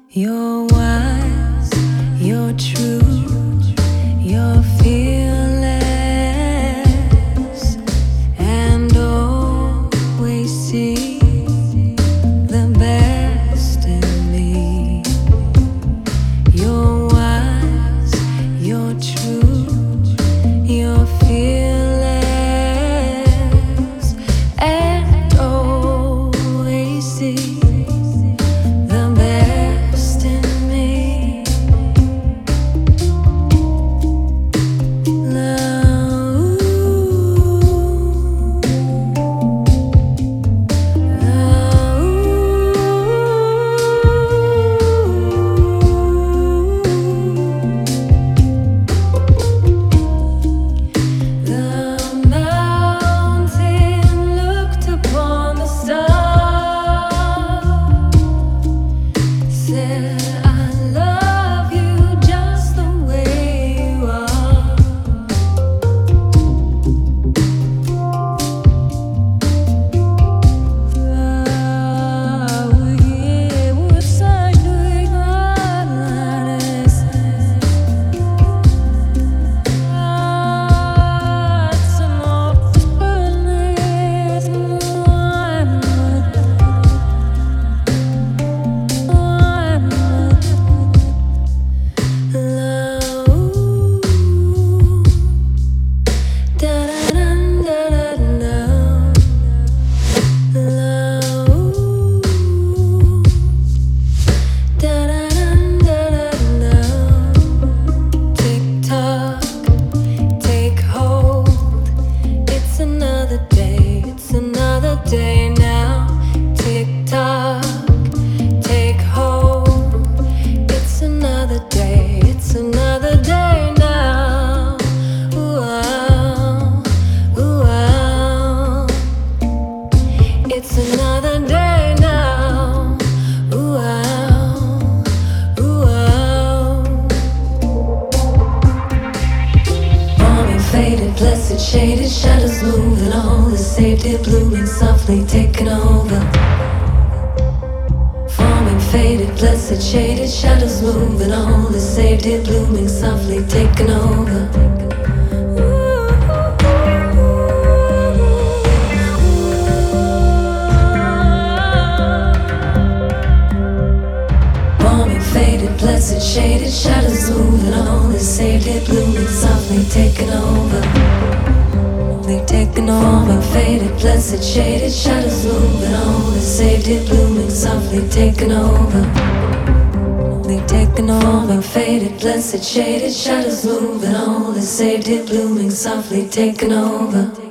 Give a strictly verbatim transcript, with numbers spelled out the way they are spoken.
You're wise, you're true, you're fearless, and always see the best in me. You're wise, you're true, you're fearless, and always see day now. Tick tock, take hold. It's another day, it's another day now. Ooh, ah, ooh, ah. It's another day now. Ooh, ah, ooh, ah. Morning faded, blessed, shaded, shadows moving on. The saved it, blooming softly, taking over. Forming faded, blessed, shaded, shadows moving on. The saved it, blooming softly, taking over. Blessed, shaded, shadows moving on. They saved it, blooming softly, taking over. They taking over, faded, blessed, shaded, shadows moving on. They saved it, blooming softly, taking over. They taking over, faded, blessed, shaded, shadows moving on. They saved it, blooming softly, taking over.